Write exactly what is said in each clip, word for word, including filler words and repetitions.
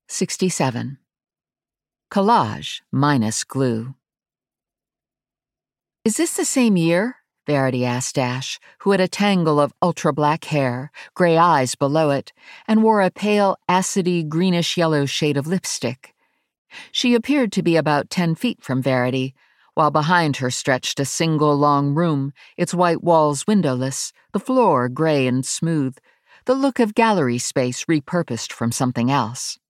sixty-seven. Collage minus glue. Is this the same year? Verity asked Ash, who had a tangle of ultra-black hair, gray eyes below it, and wore a pale, acidy, greenish-yellow shade of lipstick. She appeared to be about ten feet from Verity, while behind her stretched a single long room, its white walls windowless, the floor gray and smooth, the look of gallery space repurposed from something else.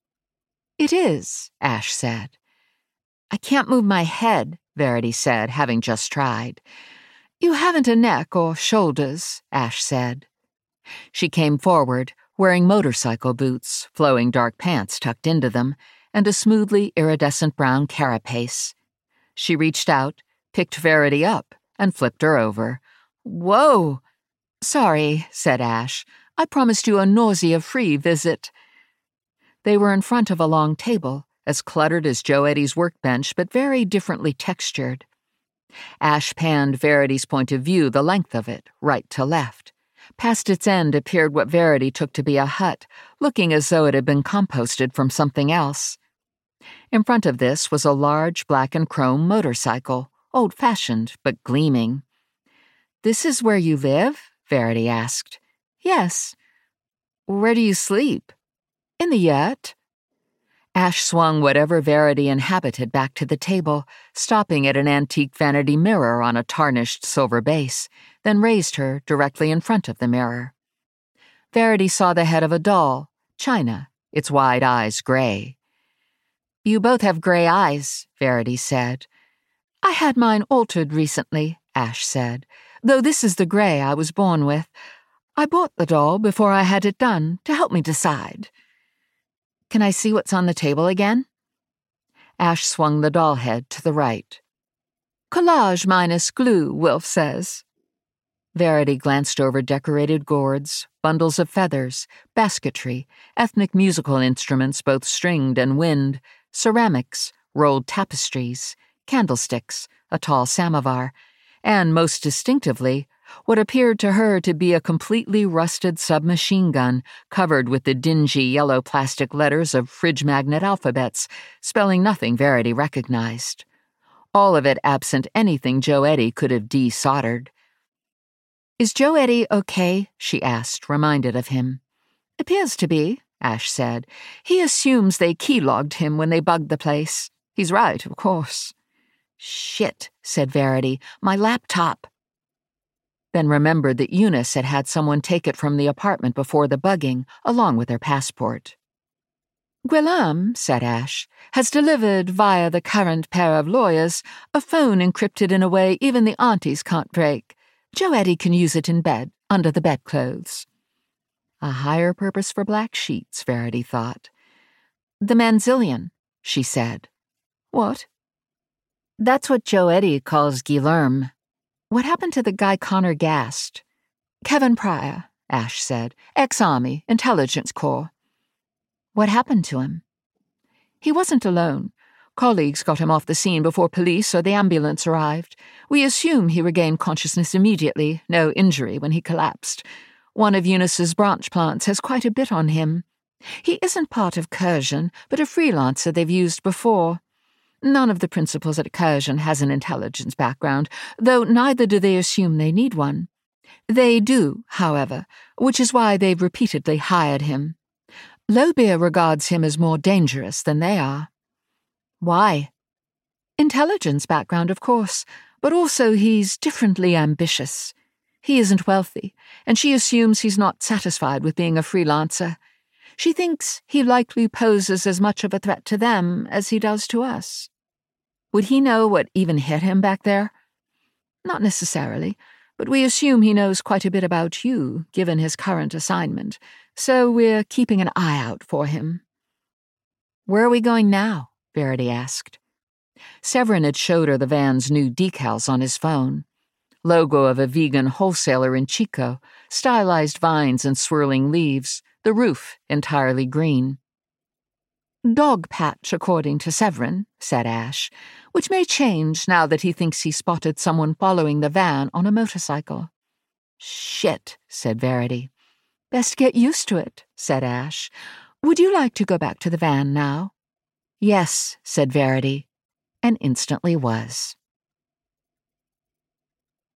"It is," Ash said. "I can't move my head," Verity said, having just tried. "You haven't a neck or shoulders," Ash said. She came forward, wearing motorcycle boots, flowing dark pants tucked into them, and a smoothly iridescent brown carapace. She reached out, picked Verity up, and flipped her over. "Whoa!" "Sorry," said Ash. "I promised you a nausea-free visit." They were in front of a long table, as cluttered as Joe Eddie's workbench, but very differently textured. Ash panned Verity's point of view the length of it, right to left. Past its end appeared what Verity took to be a hut, looking as though it had been composted from something else. In front of this was a large black and chrome motorcycle, old-fashioned but gleaming. "This is where you live?" Verity asked. "Yes." "Where do you sleep?" "In the yurt." Ash swung whatever Verity inhabited back to the table, stopping at an antique vanity mirror on a tarnished silver base, then raised her directly in front of the mirror. Verity saw the head of a doll, china, its wide eyes gray. "You both have gray eyes," Verity said. "I had mine altered recently," Ash said, "though this is the gray I was born with. I bought the doll before I had it done to help me decide." "Can I see what's on the table again?" Ash swung the doll head to the right. "Collage minus glue, Wilf says." Verity glanced over decorated gourds, bundles of feathers, basketry, ethnic musical instruments both stringed and wind, ceramics, rolled tapestries, candlesticks, a tall samovar, and, most distinctively, what appeared to her to be a completely rusted submachine gun covered with the dingy yellow plastic letters of fridge magnet alphabets, spelling nothing Verity recognized. All of it absent anything Joe Eddie could have de-soldered. "Is Joe Eddie okay?" she asked, reminded of him. "Appears to be," Ash said. "He assumes they keylogged him when they bugged the place. He's right, of course." "Shit," said Verity. "My laptop." Then remembered that Eunice had had someone take it from the apartment before the bugging, along with her passport. "Guillaume," said Ash, "has delivered via the current pair of lawyers a phone encrypted in a way even the aunties can't break. Joe Eddie can use it in bed, under the bedclothes." A higher purpose for black sheets, Verity thought. "The Manzillion," she said. "What?" "That's what Joe Eddie calls Guillerme. What happened to the guy Connor gassed?" "Kevin Pryor," Ash said. "Ex-Army, Intelligence Corps." "What happened to him?" "He wasn't alone. Colleagues got him off the scene before police or the ambulance arrived. We assume he regained consciousness immediately, no injury when he collapsed. One of Eunice's branch plants has quite a bit on him. He isn't part of Cursion, but a freelancer they've used before. None of the principals at Cursion has an intelligence background, though neither do they assume they need one. They do, however, which is why they've repeatedly hired him. Lobeer regards him as more dangerous than they are." "Why?" "Intelligence background, of course, but also he's differently ambitious. He isn't wealthy, and she assumes he's not satisfied with being a freelancer. She thinks he likely poses as much of a threat to them as he does to us." "Would he know what even hit him back there?" "Not necessarily, but we assume he knows quite a bit about you, given his current assignment, so we're keeping an eye out for him." "Where are we going now?" Verity asked. Severin had showed her the van's new decals on his phone. Logo of a vegan wholesaler in Chico, stylized vines and swirling leaves, the roof entirely green. "Dog patch, according to Severin," said Ash, "which may change now that he thinks he spotted someone following the van on a motorcycle." "Shit," said Verity. "Best get used to it," said Ash. Would you like to go back to the van now?" "Yes," said Verity, and instantly was.